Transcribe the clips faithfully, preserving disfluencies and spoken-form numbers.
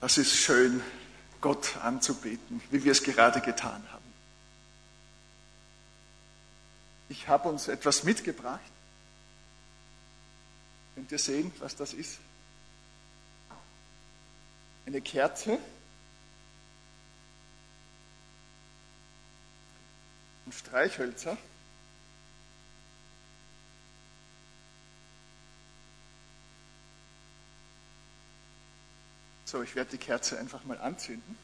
Das ist schön, Gott anzubeten, wie wir es gerade getan haben. Ich habe uns etwas mitgebracht. Könnt ihr sehen, was das ist? Eine Kerze. Und Streichhölzer. So, ich werde die Kerze einfach mal anzünden.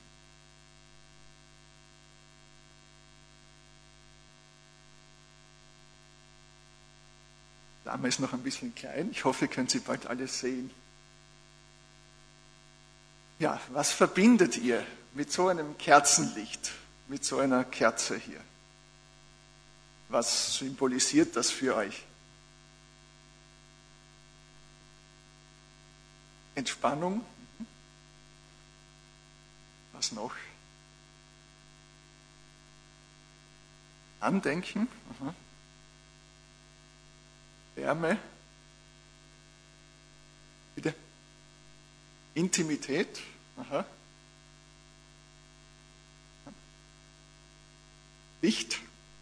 Die Flamme ist noch ein bisschen klein. Ich hoffe, ihr könnt sie bald alles sehen. Ja, was verbindet ihr mit so einem Kerzenlicht, mit so einer Kerze hier? Was symbolisiert das für euch? Entspannung? Was noch? Andenken? Aha. Wärme? Bitte? Intimität? Aha. Licht?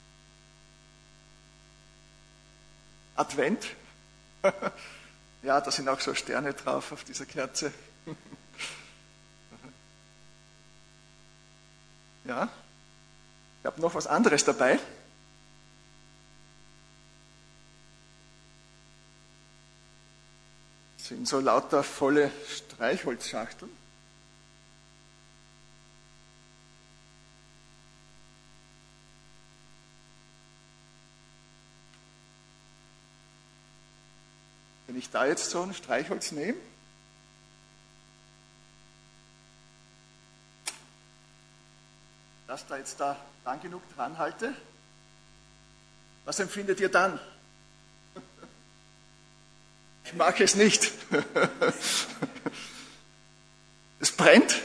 Advent? Ja, da sind auch so Sterne drauf auf dieser Kerze. Ja, ich habe noch was anderes dabei. Das sind so lauter volle Streichholzschachteln. Wenn ich da jetzt so ein Streichholz nehme, das da jetzt da lang genug dran halte, was empfindet ihr dann? Ich mag es nicht. Es brennt.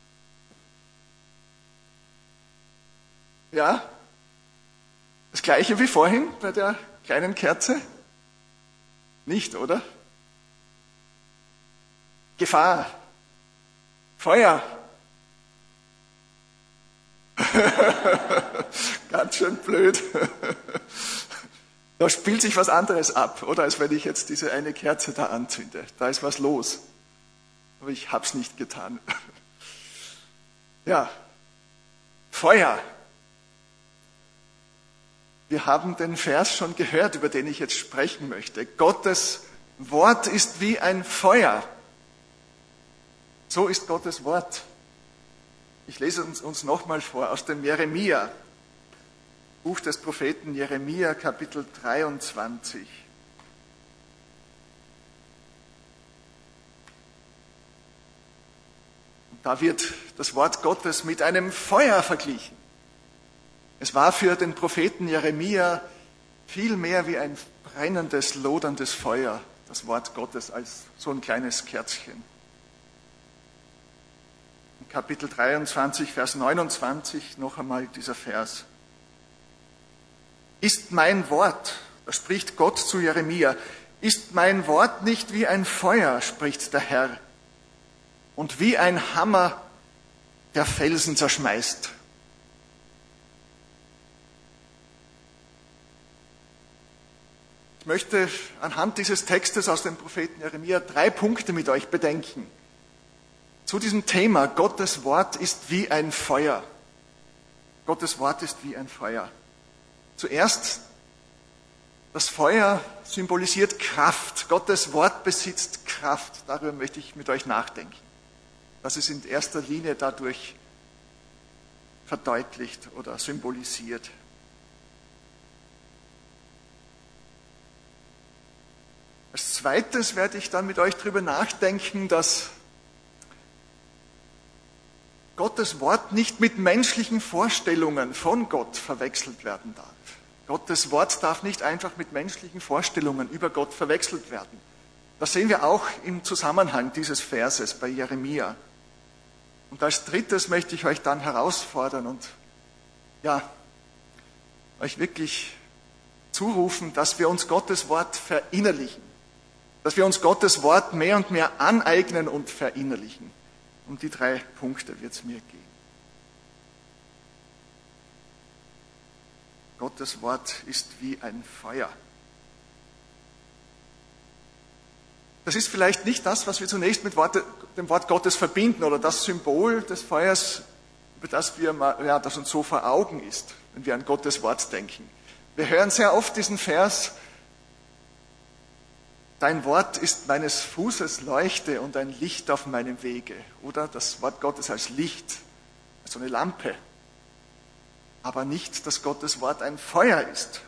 Ja, das gleiche wie vorhin bei der kleinen Kerze. Nicht, oder? Gefahr. Feuer. Ganz schön blöd. Da spielt sich was anderes ab, oder? Als wenn ich jetzt diese eine Kerze da anzünde. Da ist was los. Aber ich hab's nicht getan. Ja. Feuer. Wir haben den Vers schon gehört, über den ich jetzt sprechen möchte. Gottes Wort ist wie ein Feuer. So ist Gottes Wort. Ich lese uns, uns nochmal vor aus dem Jeremia, Buch des Propheten Jeremia, Kapitel dreiundzwanzig. Und da wird das Wort Gottes mit einem Feuer verglichen. Es war für den Propheten Jeremia viel mehr wie ein brennendes, loderndes Feuer, das Wort Gottes, als so ein kleines Kerzchen. Kapitel dreiundzwanzig, Vers neunundzwanzig, noch einmal dieser Vers. Ist mein Wort, da spricht Gott zu Jeremia, ist mein Wort nicht wie ein Feuer, spricht der Herr, und wie ein Hammer, der Felsen zerschmeißt. Ich möchte anhand dieses Textes aus dem Propheten Jeremia drei Punkte mit euch bedenken. Zu diesem Thema, Gottes Wort ist wie ein Feuer. Gottes Wort ist wie ein Feuer. Zuerst, das Feuer symbolisiert Kraft. Gottes Wort besitzt Kraft. Darüber möchte ich mit euch nachdenken. Das ist in erster Linie dadurch verdeutlicht oder symbolisiert. Als zweites werde ich dann mit euch darüber nachdenken, dass Gottes Wort nicht mit menschlichen Vorstellungen von Gott verwechselt werden darf. Gottes Wort darf nicht einfach mit menschlichen Vorstellungen über Gott verwechselt werden. Das sehen wir auch im Zusammenhang dieses Verses bei Jeremia. Und als drittes möchte ich euch dann herausfordern und ja, euch wirklich zurufen, dass wir uns Gottes Wort verinnerlichen. Dass wir uns Gottes Wort mehr und mehr aneignen und verinnerlichen. Um die drei Punkte wird es mir gehen. Gottes Wort ist wie ein Feuer. Das ist vielleicht nicht das, was wir zunächst mit Worte, dem Wort Gottes verbinden oder das Symbol des Feuers, über das, wir mal, ja, das uns so vor Augen ist, wenn wir an Gottes Wort denken. Wir hören sehr oft diesen Vers: Dein Wort ist meines Fußes Leuchte und ein Licht auf meinem Wege. Oder das Wort Gottes als Licht, als so eine Lampe. Aber nicht, dass Gottes Wort ein Feuer ist.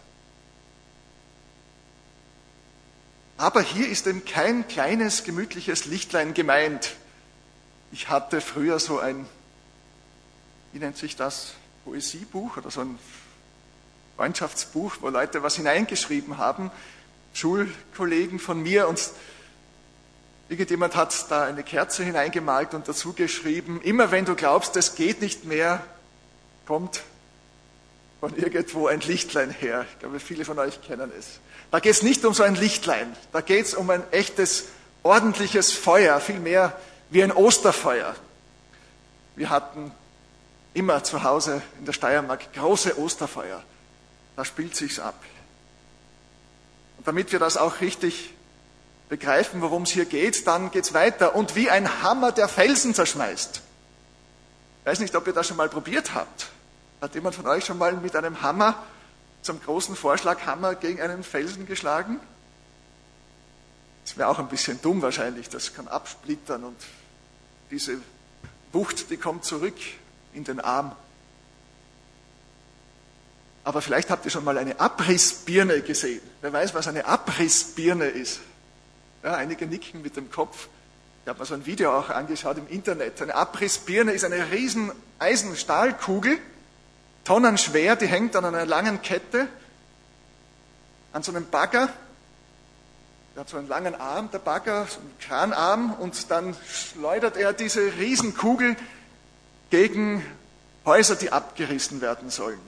Aber hier ist eben kein kleines, gemütliches Lichtlein gemeint. Ich hatte früher so ein, wie nennt sich das, Poesiebuch oder so ein Freundschaftsbuch, wo Leute was hineingeschrieben haben, Schulkollegen von mir, und irgendjemand hat da eine Kerze hineingemalt und dazu geschrieben: Immer wenn du glaubst, es geht nicht mehr, kommt von irgendwo ein Lichtlein her. Ich glaube, viele von euch kennen es. Da geht es nicht um so ein Lichtlein, da geht es um ein echtes, ordentliches Feuer, viel mehr wie ein Osterfeuer. Wir hatten immer zu Hause in der Steiermark große Osterfeuer. Da spielt sich's ab. Und damit wir das auch richtig begreifen, worum es hier geht, dann geht's weiter. Und wie ein Hammer, der Felsen zerschmeißt. Ich weiß nicht, ob ihr das schon mal probiert habt. Hat jemand von euch schon mal mit einem Hammer, zum großen Vorschlaghammer, gegen einen Felsen geschlagen? Das wäre auch ein bisschen dumm wahrscheinlich. Das kann absplittern und diese Wucht, die kommt zurück in den Arm. Aber vielleicht habt ihr schon mal eine Abrissbirne gesehen. Wer weiß, was eine Abrissbirne ist? Ja, einige nicken mit dem Kopf. Ich habe mir so ein Video auch angeschaut im Internet. Eine Abrissbirne ist eine riesen Eisenstahlkugel, tonnenschwer, die hängt an einer langen Kette an so einem Bagger. Der hat so einen langen Arm, der Bagger, so einen Kranarm, und dann schleudert er diese Riesenkugel gegen Häuser, die abgerissen werden sollen.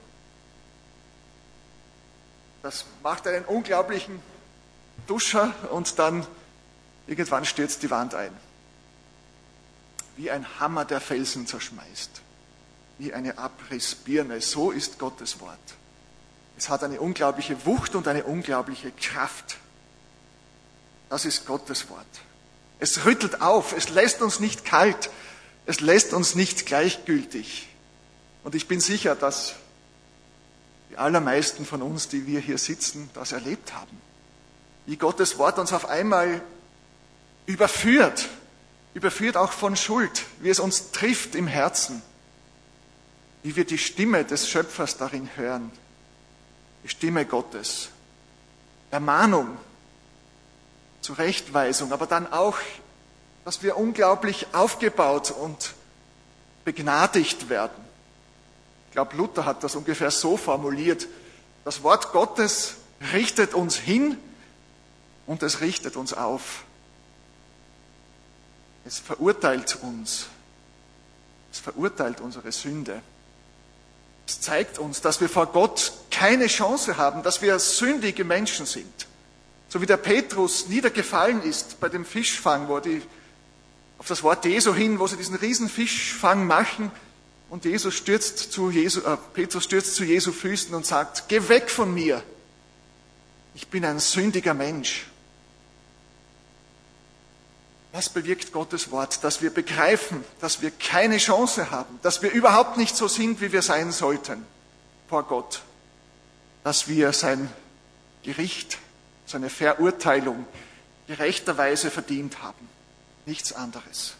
Das macht einen unglaublichen Duscher und dann irgendwann stürzt die Wand ein. Wie ein Hammer, der Felsen zerschmeißt. Wie eine Abrissbirne. So ist Gottes Wort. Es hat eine unglaubliche Wucht und eine unglaubliche Kraft. Das ist Gottes Wort. Es rüttelt auf, es lässt uns nicht kalt, es lässt uns nicht gleichgültig. Und ich bin sicher, dass die allermeisten von uns, die wir hier sitzen, das erlebt haben. Wie Gottes Wort uns auf einmal überführt, überführt auch von Schuld, wie es uns trifft im Herzen, wie wir die Stimme des Schöpfers darin hören, die Stimme Gottes, Ermahnung, Zurechtweisung, aber dann auch, dass wir unglaublich aufgebaut und begnadigt werden. Ich glaube, Luther hat das ungefähr so formuliert: Das Wort Gottes richtet uns hin und es richtet uns auf. Es verurteilt uns. Es verurteilt unsere Sünde. Es zeigt uns, dass wir vor Gott keine Chance haben, dass wir sündige Menschen sind. So wie der Petrus niedergefallen ist bei dem Fischfang, wo die auf das Wort Jesu hin, wo sie diesen riesen Fischfang machen, und Jesus stürzt zu Jesu, äh, Petrus stürzt zu Jesu Füßen und sagt: Geh weg von mir, ich bin ein sündiger Mensch. Was bewirkt Gottes Wort? Dass wir begreifen, dass wir keine Chance haben, dass wir überhaupt nicht so sind, wie wir sein sollten vor Gott, dass wir sein Gericht, seine Verurteilung gerechterweise verdient haben. Nichts anderes.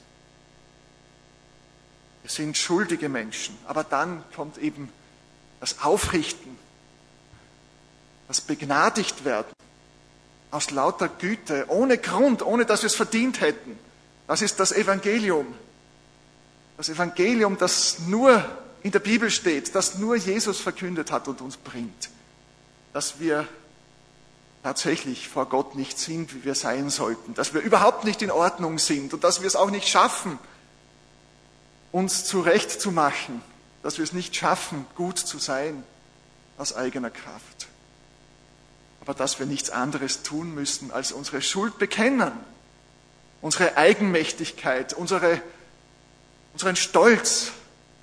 Wir sind schuldige Menschen, aber dann kommt eben das Aufrichten, das Begnadigtwerden aus lauter Güte, ohne Grund, ohne dass wir es verdient hätten. Das ist das Evangelium. Das Evangelium, das nur in der Bibel steht, das nur Jesus verkündet hat und uns bringt. Dass wir tatsächlich vor Gott nicht sind, wie wir sein sollten. Dass wir überhaupt nicht in Ordnung sind und dass wir es auch nicht schaffen, uns zurechtzumachen, dass wir es nicht schaffen, gut zu sein aus eigener Kraft. Aber dass wir nichts anderes tun müssen, als unsere Schuld bekennen, unsere Eigenmächtigkeit, unsere unseren Stolz,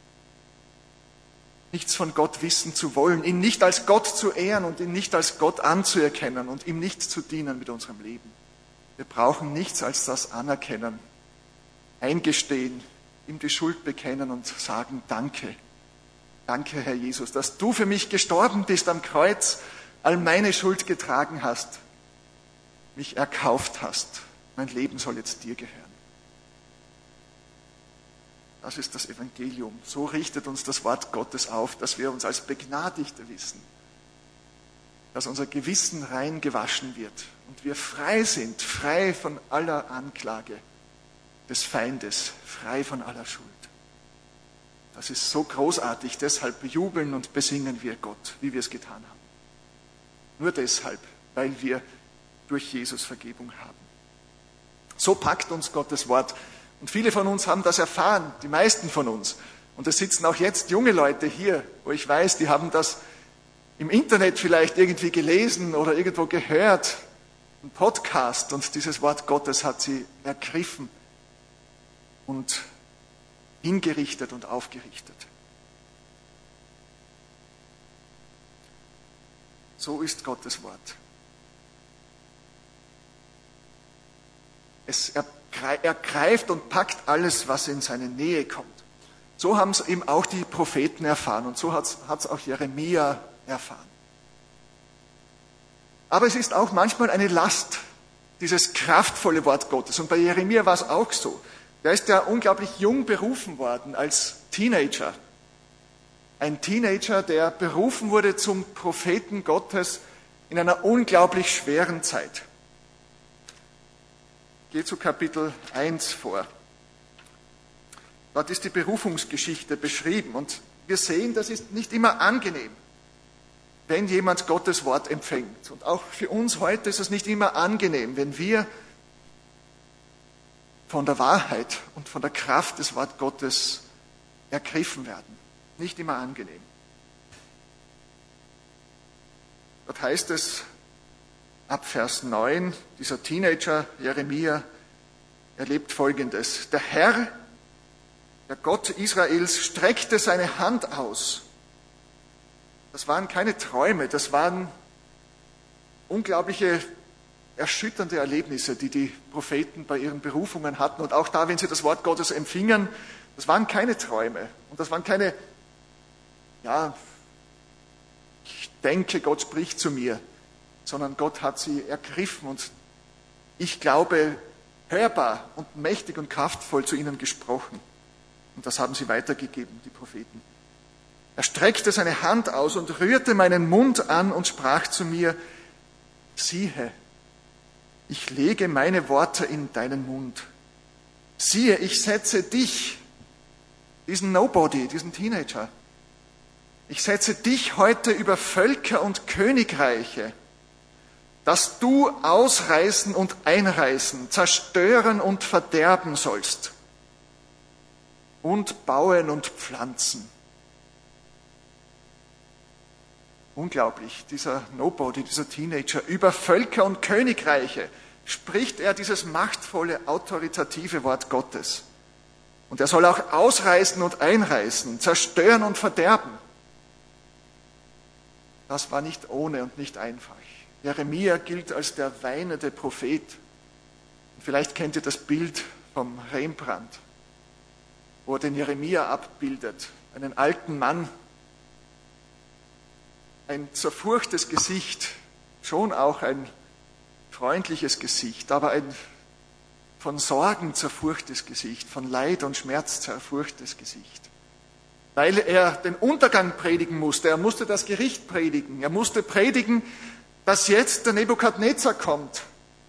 nichts von Gott wissen zu wollen, ihn nicht als Gott zu ehren und ihn nicht als Gott anzuerkennen und ihm nicht zu dienen mit unserem Leben. Wir brauchen nichts als das anerkennen, eingestehen, ihm die Schuld bekennen und sagen, danke. Danke, Herr Jesus, dass du für mich gestorben bist am Kreuz, all meine Schuld getragen hast, mich erkauft hast. Mein Leben soll jetzt dir gehören. Das ist das Evangelium. So richtet uns das Wort Gottes auf, dass wir uns als Begnadigte wissen, dass unser Gewissen rein gewaschen wird und wir frei sind, frei von aller Anklage des Feindes, frei von aller Schuld. Das ist so großartig, deshalb bejubeln und besingen wir Gott, wie wir es getan haben. Nur deshalb, weil wir durch Jesus Vergebung haben. So packt uns Gottes Wort. Und viele von uns haben das erfahren, die meisten von uns. Und es sitzen auch jetzt junge Leute hier, wo ich weiß, die haben das im Internet vielleicht irgendwie gelesen oder irgendwo gehört, ein Podcast, und dieses Wort Gottes hat sie ergriffen und hingerichtet und aufgerichtet. So ist Gottes Wort. Es ergreift und packt alles, was in seine Nähe kommt. So haben es eben auch die Propheten erfahren und so hat es auch Jeremia erfahren. Aber es ist auch manchmal eine Last, dieses kraftvolle Wort Gottes. Und bei Jeremia war es auch so. Der ist ja unglaublich jung berufen worden als Teenager. Ein Teenager, der berufen wurde zum Propheten Gottes in einer unglaublich schweren Zeit. Geht zu Kapitel eins vor. Dort ist die Berufungsgeschichte beschrieben und wir sehen, das ist nicht immer angenehm, wenn jemand Gottes Wort empfängt. Und auch für uns heute ist es nicht immer angenehm, wenn wir von der Wahrheit und von der Kraft des Wort Gottes ergriffen werden. Nicht immer angenehm. Dort heißt es ab Vers neun, dieser Teenager Jeremia erlebt Folgendes. Der Herr, der Gott Israels, streckte seine Hand aus. Das waren keine Träume, das waren unglaubliche, erschütternde Erlebnisse, die die Propheten bei ihren Berufungen hatten. Und auch da, wenn sie das Wort Gottes empfingen, das waren keine Träume. Und das waren keine, ja, ich denke, Gott spricht zu mir, sondern Gott hat sie ergriffen und ich glaube, hörbar und mächtig und kraftvoll zu ihnen gesprochen. Und das haben sie weitergegeben, die Propheten. Er streckte seine Hand aus und rührte meinen Mund an und sprach zu mir, siehe, ich lege meine Worte in deinen Mund. Siehe, ich setze dich, diesen Nobody, diesen Teenager, ich setze dich heute über Völker und Königreiche, dass du ausreißen und einreißen, zerstören und verderben sollst und bauen und pflanzen. Unglaublich, dieser Nobody, dieser Teenager, über Völker und Königreiche spricht er dieses machtvolle, autoritative Wort Gottes. Und er soll auch ausreißen und einreißen, zerstören und verderben. Das war nicht ohne und nicht einfach. Jeremia gilt als der weinende Prophet. Vielleicht kennt ihr das Bild vom Rembrandt, wo er den Jeremia abbildet, einen alten Mann, ein zerfurchtes Gesicht, schon auch ein freundliches Gesicht, aber ein von Sorgen zerfurchtes Gesicht, von Leid und Schmerz zerfurchtes Gesicht. Weil er den Untergang predigen musste, er musste das Gericht predigen, er musste predigen, dass jetzt der Nebukadnezar kommt,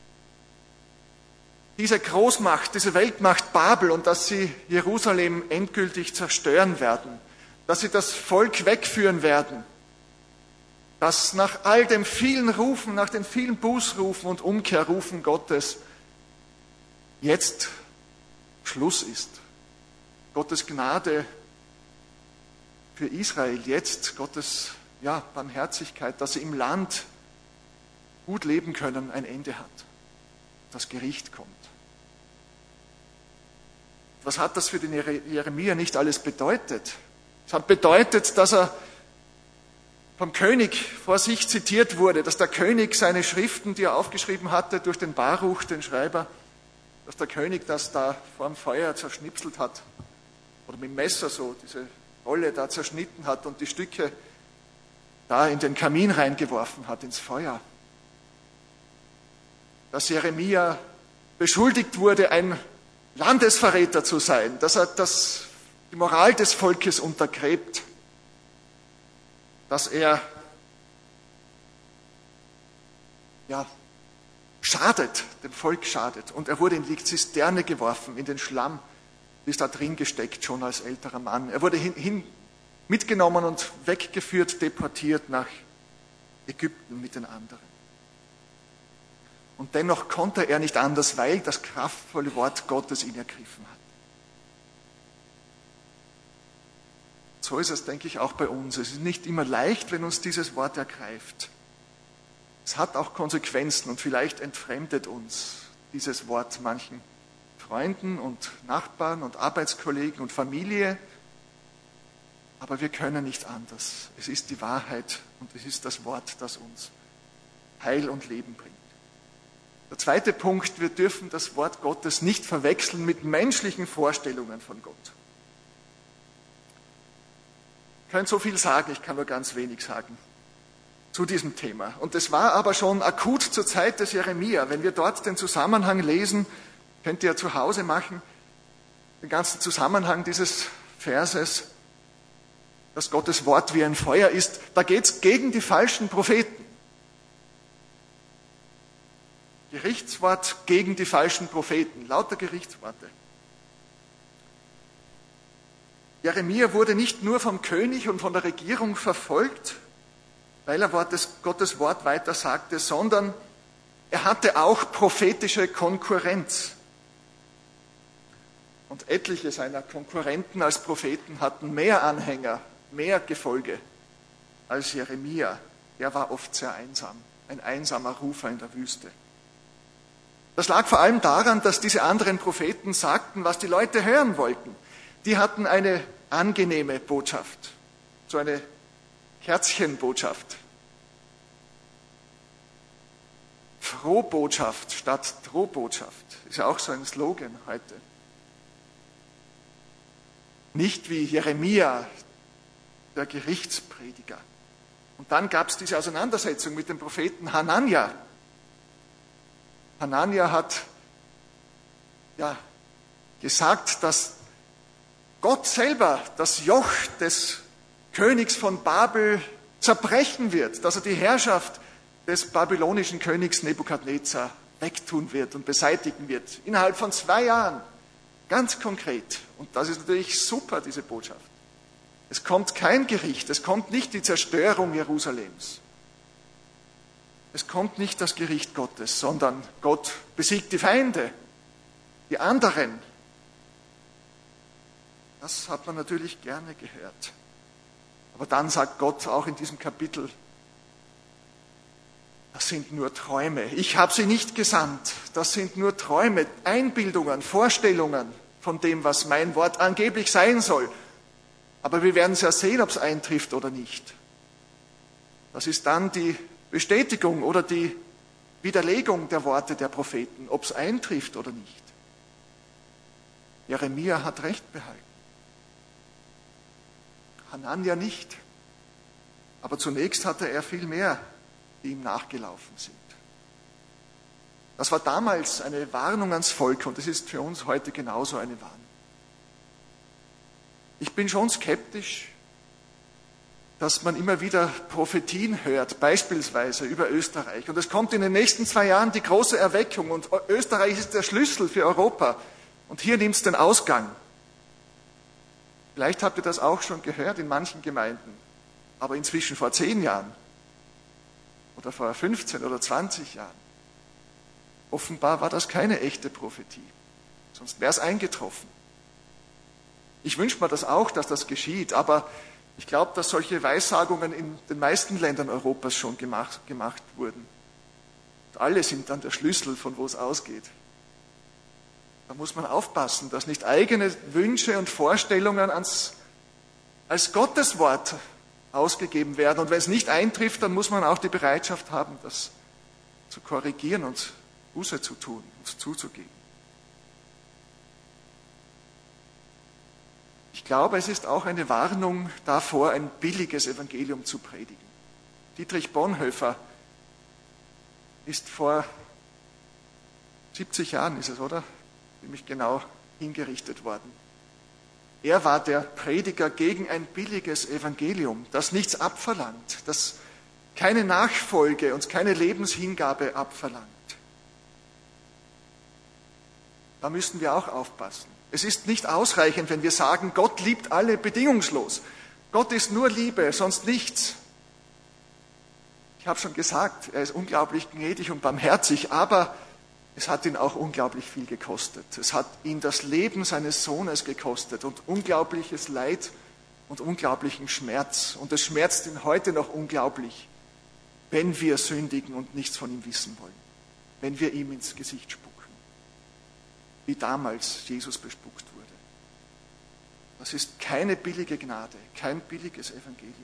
diese Großmacht, diese Weltmacht Babel, und dass sie Jerusalem endgültig zerstören werden, dass sie das Volk wegführen werden, dass nach all dem vielen Rufen, nach den vielen Bußrufen und Umkehrrufen Gottes jetzt Schluss ist. Gottes Gnade für Israel jetzt, Gottes ja, Barmherzigkeit, dass sie im Land gut leben können, ein Ende hat. Das Gericht kommt. Was hat das für den Jeremia nicht alles bedeutet? Es hat bedeutet, dass er vom König vor sich zitiert wurde, dass der König seine Schriften, die er aufgeschrieben hatte, durch den Baruch, den Schreiber, dass der König das da vor dem Feuer zerschnipselt hat oder mit dem Messer so diese Rolle da zerschnitten hat und die Stücke da in den Kamin reingeworfen hat, ins Feuer. Dass Jeremia beschuldigt wurde, ein Landesverräter zu sein, dass er das, die Moral des Volkes untergräbt, dass er ja, schadet, dem Volk schadet. Und er wurde in die Zisterne geworfen, in den Schlamm, ist da drin gesteckt, schon als älterer Mann. Er wurde hin, hin mitgenommen und weggeführt, deportiert nach Ägypten mit den anderen. Und dennoch konnte er nicht anders, weil das kraftvolle Wort Gottes ihn ergriffen hat. So ist es, denke ich, auch bei uns. Es ist nicht immer leicht, wenn uns dieses Wort ergreift. Es hat auch Konsequenzen und vielleicht entfremdet uns dieses Wort manchen Freunden und Nachbarn und Arbeitskollegen und Familie. Aber wir können nicht anders. Es ist die Wahrheit und es ist das Wort, das uns Heil und Leben bringt. Der zweite Punkt, wir dürfen das Wort Gottes nicht verwechseln mit menschlichen Vorstellungen von Gott. Ich kann so viel sagen, ich kann nur ganz wenig sagen zu diesem Thema. Und es war aber schon akut zur Zeit des Jeremia. Wenn wir dort den Zusammenhang lesen, könnt ihr zu Hause machen, den ganzen Zusammenhang dieses Verses, dass Gottes Wort wie ein Feuer ist, da geht es gegen die falschen Propheten. Gerichtswort gegen die falschen Propheten, lauter Gerichtsworte. Jeremia wurde nicht nur vom König und von der Regierung verfolgt, weil er Gottes Wort weiter sagte, sondern er hatte auch prophetische Konkurrenz. Und etliche seiner Konkurrenten als Propheten hatten mehr Anhänger, mehr Gefolge als Jeremia. Er war oft sehr einsam, ein einsamer Rufer in der Wüste. Das lag vor allem daran, dass diese anderen Propheten sagten, was die Leute hören wollten. Die hatten eine angenehme Botschaft, so eine Kerzchenbotschaft. Frohbotschaft statt Drohbotschaft ist ja auch so ein Slogan heute. Nicht wie Jeremia, der Gerichtsprediger. Und dann gab es diese Auseinandersetzung mit dem Propheten Hanania. Hanania hat ja, gesagt, dass Gott selber das Joch des Königs von Babel zerbrechen wird, dass er die Herrschaft des babylonischen Königs Nebukadnezar wegtun wird und beseitigen wird. Innerhalb von zwei Jahren. Ganz konkret. Und das ist natürlich super, diese Botschaft. Es kommt kein Gericht, es kommt nicht die Zerstörung Jerusalems. Es kommt nicht das Gericht Gottes, sondern Gott besiegt die Feinde, die anderen. Das hat man natürlich gerne gehört. Aber dann sagt Gott auch in diesem Kapitel, das sind nur Träume. Ich habe sie nicht gesandt. Das sind nur Träume, Einbildungen, Vorstellungen von dem, was mein Wort angeblich sein soll. Aber wir werden es ja sehen, ob es eintrifft oder nicht. Das ist dann die Bestätigung oder die Widerlegung der Worte der Propheten, ob es eintrifft oder nicht. Jeremia hat Recht behalten. Hanania nicht. Aber zunächst hatte er viel mehr, die ihm nachgelaufen sind. Das war damals eine Warnung ans Volk und es ist für uns heute genauso eine Warnung. Ich bin schon skeptisch, dass man immer wieder Prophetien hört, beispielsweise über Österreich. Und es kommt in den nächsten zwei Jahren die große Erweckung und Österreich ist der Schlüssel für Europa. Und hier nimmt es den Ausgang. Vielleicht habt ihr das auch schon gehört in manchen Gemeinden, aber inzwischen vor zehn Jahren oder vor fünfzehn oder zwanzig Jahren. Offenbar war das keine echte Prophetie, sonst wäre es eingetroffen. Ich wünsche mir das auch, dass das geschieht, aber ich glaube, dass solche Weissagungen in den meisten Ländern Europas schon gemacht, gemacht wurden. Und alle sind dann der Schlüssel, von wo es ausgeht. Da muss man aufpassen, dass nicht eigene Wünsche und Vorstellungen ans, als Gotteswort ausgegeben werden. Und wenn es nicht eintrifft, dann muss man auch die Bereitschaft haben, das zu korrigieren und Buße zu tun und zuzugeben. Ich glaube, es ist auch eine Warnung davor, ein billiges Evangelium zu predigen. Dietrich Bonhoeffer ist vor siebzig Jahren, ist es, oder? Nämlich genau hingerichtet worden. Er war der Prediger gegen ein billiges Evangelium, das nichts abverlangt, das keine Nachfolge und keine Lebenshingabe abverlangt. Da müssen wir auch aufpassen. Es ist nicht ausreichend, wenn wir sagen, Gott liebt alle bedingungslos. Gott ist nur Liebe, sonst nichts. Ich habe schon gesagt, er ist unglaublich gnädig und barmherzig, aber es hat ihn auch unglaublich viel gekostet. Es hat ihn das Leben seines Sohnes gekostet und unglaubliches Leid und unglaublichen Schmerz. Und es schmerzt ihn heute noch unglaublich, wenn wir sündigen und nichts von ihm wissen wollen. Wenn wir ihm ins Gesicht spucken, wie damals Jesus bespuckt wurde. Das ist keine billige Gnade, kein billiges Evangelium.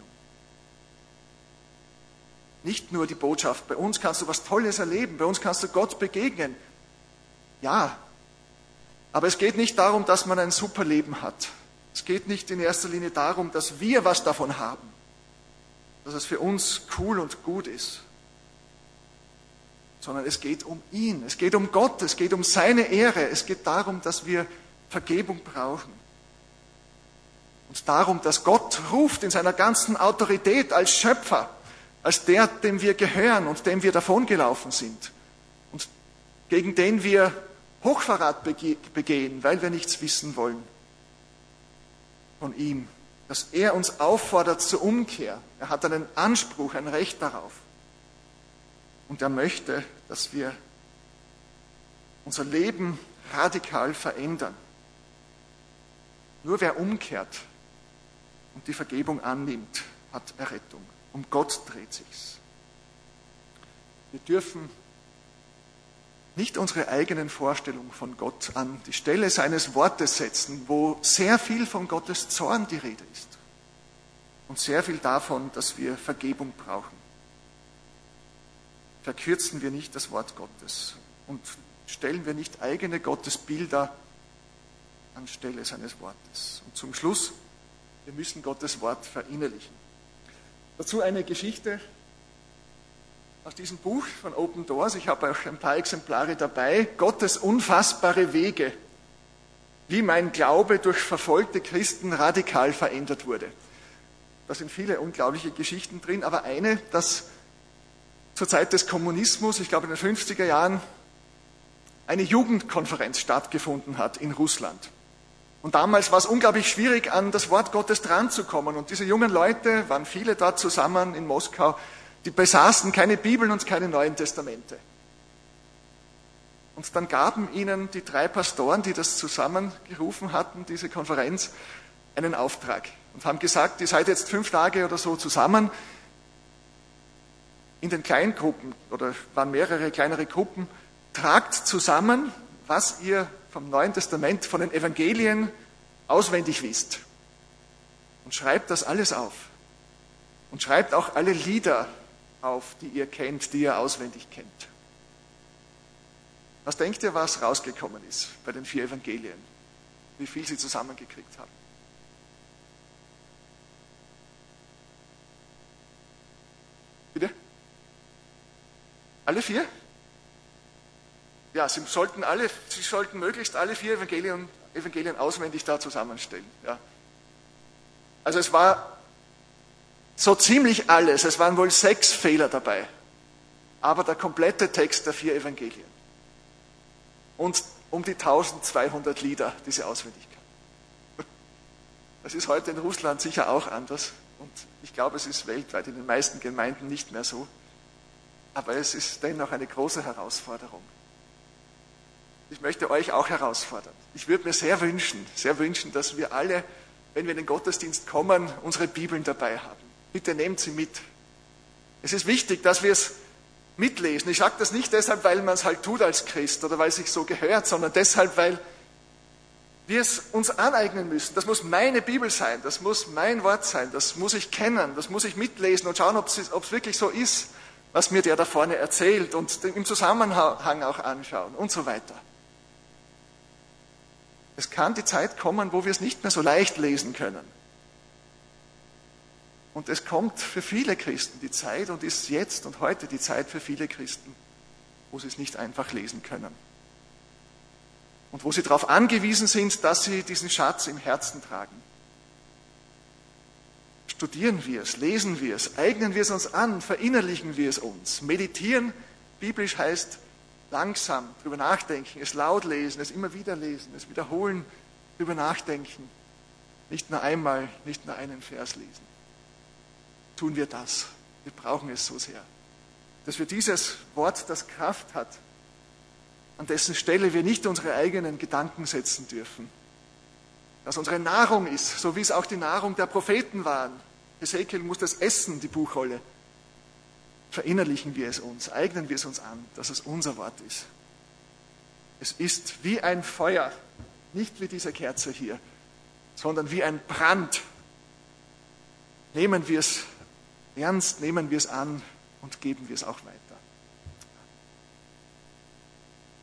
Nicht nur die Botschaft, bei uns kannst du was Tolles erleben, bei uns kannst du Gott begegnen. Ja, aber es geht nicht darum, dass man ein super Leben hat. Es geht nicht in erster Linie darum, dass wir was davon haben, dass es für uns cool und gut ist, sondern es geht um ihn, es geht um Gott, es geht um seine Ehre, es geht darum, dass wir Vergebung brauchen. Und darum, dass Gott ruft in seiner ganzen Autorität als Schöpfer, als der, dem wir gehören und dem wir davongelaufen sind und gegen den wir Hochverrat begehen, weil wir nichts wissen wollen von ihm, dass er uns auffordert zur Umkehr. Er hat einen Anspruch, ein Recht darauf. Und er möchte, dass wir unser Leben radikal verändern. Nur wer umkehrt und die Vergebung annimmt, hat Errettung. Um Gott dreht sich's. Wir dürfen nicht unsere eigenen Vorstellungen von Gott an die Stelle seines Wortes setzen, wo sehr viel von Gottes Zorn die Rede ist und sehr viel davon, dass wir Vergebung brauchen. Verkürzen wir nicht das Wort Gottes und stellen wir nicht eigene Gottesbilder anstelle seines Wortes. Und zum Schluss, wir müssen Gottes Wort verinnerlichen. Dazu eine Geschichte aus diesem Buch von Open Doors. Ich habe auch ein paar Exemplare dabei. Gottes unfassbare Wege, wie mein Glaube durch verfolgte Christen radikal verändert wurde. Da sind viele unglaubliche Geschichten drin, aber eine, dass zur Zeit des Kommunismus, ich glaube in den fünfziger Jahren, eine Jugendkonferenz stattgefunden hat in Russland. Und damals war es unglaublich schwierig, an das Wort Gottes dranzukommen. Und diese jungen Leute, waren viele da zusammen in Moskau, die besaßen keine Bibeln und keine Neuen Testamente. Und dann gaben ihnen die drei Pastoren, die das zusammengerufen hatten, diese Konferenz, einen Auftrag. Und haben gesagt, ihr seid jetzt fünf Tage oder so zusammen in den Kleingruppen, oder waren mehrere kleinere Gruppen, tragt zusammen, was ihr vom Neuen Testament, von den Evangelien auswendig wisst. Und schreibt das alles auf. Und schreibt auch alle Lieder auf, die ihr kennt, die ihr auswendig kennt. Was denkt ihr, was rausgekommen ist bei den vier Evangelien? Wie viel sie zusammengekriegt haben? Bitte? Alle vier? Ja, sie sollten, alle, sie sollten möglichst alle vier Evangelien, Evangelien auswendig da zusammenstellen. Ja. Also es war so ziemlich alles, es waren wohl sechs Fehler dabei, aber der komplette Text der vier Evangelien. Und um die eintausendzweihundert Lieder, die sie auswendig kannten. Das ist heute in Russland sicher auch anders und ich glaube, es ist weltweit in den meisten Gemeinden nicht mehr so. Aber es ist dennoch eine große Herausforderung. Ich möchte euch auch herausfordern. Ich würde mir sehr wünschen, sehr wünschen, dass wir alle, wenn wir in den Gottesdienst kommen, unsere Bibeln dabei haben. Bitte nehmt sie mit. Es ist wichtig, dass wir es mitlesen. Ich sage das nicht deshalb, weil man es halt tut als Christ oder weil es sich so gehört, sondern deshalb, weil wir es uns aneignen müssen. Das muss meine Bibel sein, das muss mein Wort sein, das muss ich kennen, das muss ich mitlesen und schauen, ob es wirklich so ist, was mir der da vorne erzählt und im Zusammenhang auch anschauen und so weiter. Es kann die Zeit kommen, wo wir es nicht mehr so leicht lesen können. Und es kommt für viele Christen die Zeit und ist jetzt und heute die Zeit für viele Christen, wo sie es nicht einfach lesen können. Und wo sie darauf angewiesen sind, dass sie diesen Schatz im Herzen tragen. Studieren wir es, lesen wir es, eignen wir es uns an, verinnerlichen wir es uns. Meditieren, biblisch heißt langsam drüber nachdenken, es laut lesen, es immer wieder lesen, es wiederholen, drüber nachdenken. Nicht nur einmal, nicht nur einen Vers lesen. Tun wir das. Wir brauchen es so sehr. Dass wir dieses Wort, das Kraft hat, an dessen Stelle wir nicht unsere eigenen Gedanken setzen dürfen. Dass unsere Nahrung ist, so wie es auch die Nahrung der Propheten waren. Hesekiel muss das essen, die Buchrolle. Verinnerlichen wir es uns, eignen wir es uns an, dass es unser Wort ist. Es ist wie ein Feuer, nicht wie diese Kerze hier, sondern wie ein Brand. Nehmen wir es ernst, nehmen wir es an und geben wir es auch weiter.